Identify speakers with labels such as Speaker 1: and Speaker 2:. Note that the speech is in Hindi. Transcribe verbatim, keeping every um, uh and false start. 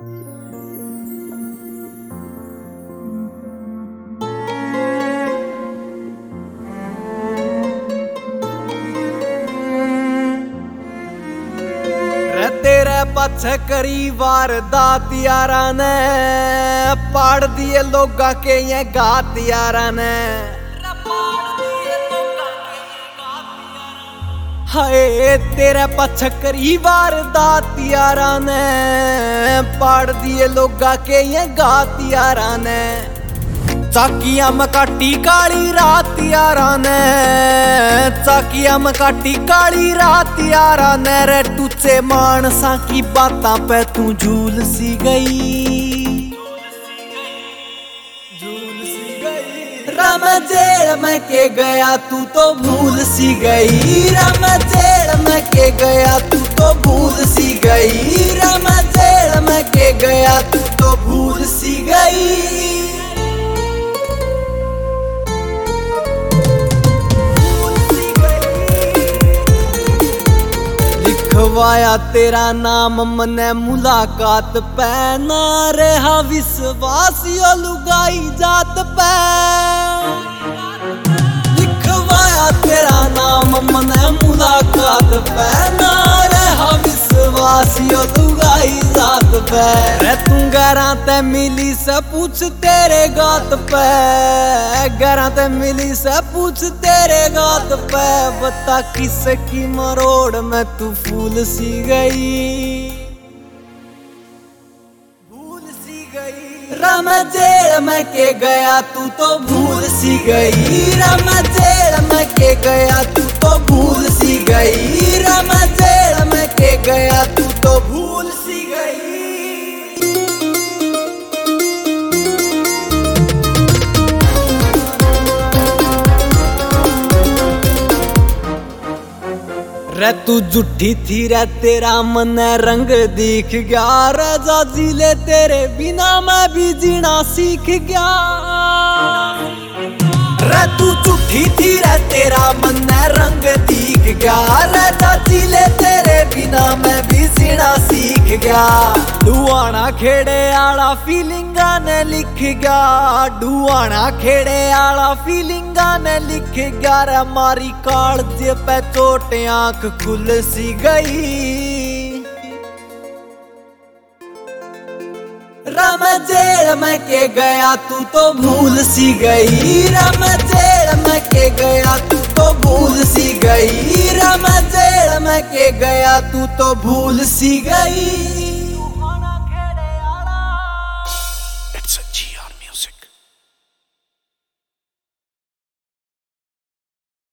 Speaker 1: तेरे पछ करी वारदात यारा ने पाड़ दिए लोगा के ये गात यारा ने हाय तेरे पछ करी वारदात यारा ने पाड़ दिए लोगा के ये गात यारा ने चाकिया में काटी काली रात यारा ने चाकिया में काटी काली रात यारा ने रे टूचे मानसा की बातां पे तू झूल सी गई झूल सी गई राम जेल में के गया तू तो भूल सी गई राम जेल में के गया तू तो भूल सी गई राम जेल में के गया तू तो भूल सी गई। लिखवाया तेरा नाम मने मुलाकात पे ना रहा विश्वास यो लुगाई जात पे लिखवाया तेरा नाम मने मुलाकात पे ना रहा विश्वास यो लुगाई जात पे रे तू गरा ते मिली से पूछ तेरे गात पे गरा ते मिली से पूछ तेरे गात पे बता किस की मरोड़ में तू फूल सी गई भूल सी गई राम जेल में के गया तू तो भूल सी गई राम जेल में के गया तू तो भूल सी गई राम जेल में के गया तू तो भूल सी गई। रे तू झूठी थी रे तेरा मन रंग दिख गया रे जिले तेरे बिना मैं भी जीना सीख गया रे तू झूठी थी रे तेरा मन रंग दिख गया रे जिले तेरे बिना मैं भी जीना सीख गया। डुआना खेड़े आला फीलिंगा ने लिख गया डुआना खेड़े आला फीलिंगा ने लिख गया रे मारी कालज पे चोट आंख खुल सी गई राम जेल में के गया तू तो भूल सी गई राम जेल में के गया तू तो भूल सी गई राम जेल में के गया तू तो भूल सी गई।